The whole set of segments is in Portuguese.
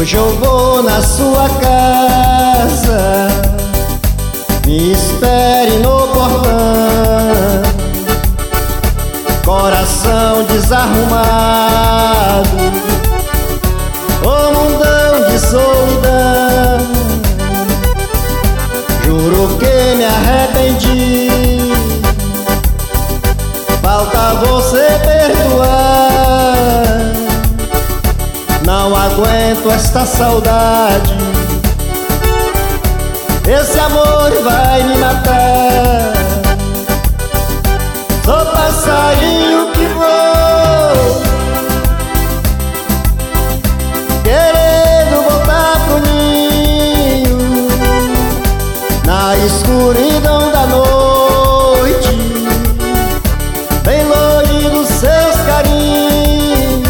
Hoje eu vou na sua casa, me espere no portão. Coração desarrumado, ô mundão de solidão. Juro que me arrependi, falta você perdoar. Não aguento esta saudade, esse amor vai me matar. Sou passarinho que vou, querendo voltar pro ninho, na escuridão da noite, bem longe dos seus carinhos.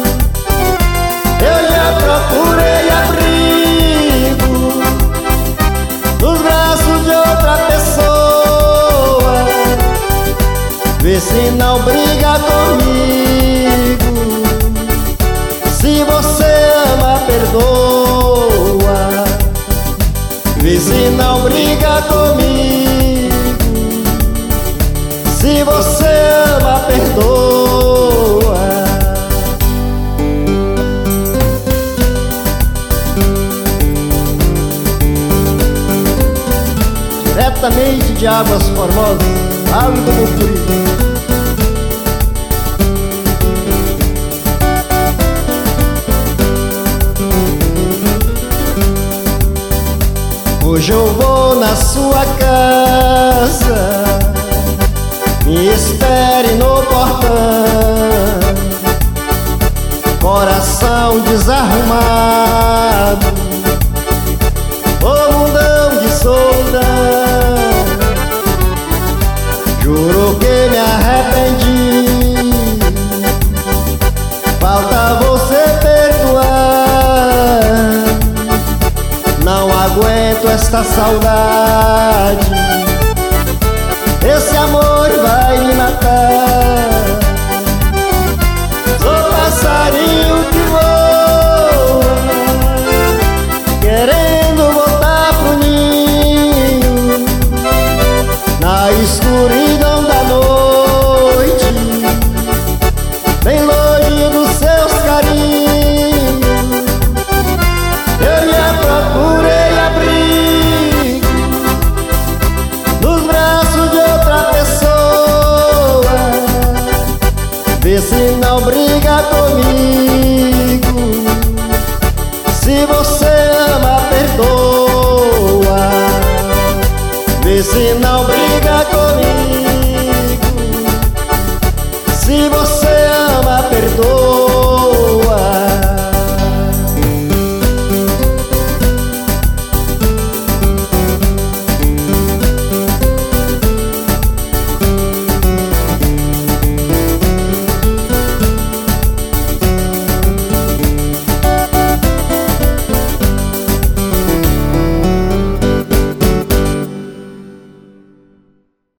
Eu já procurei abrigo nos braços de outra pessoa, vê se não briga comigo. Se você ama, perdoa, vê se não briga comigo. Se você ama, perdoa. Diretamente de Águas Formosas, Água do Mucuri. Hoje eu vou na sua casa, me espere no portão. Coração desarrumado,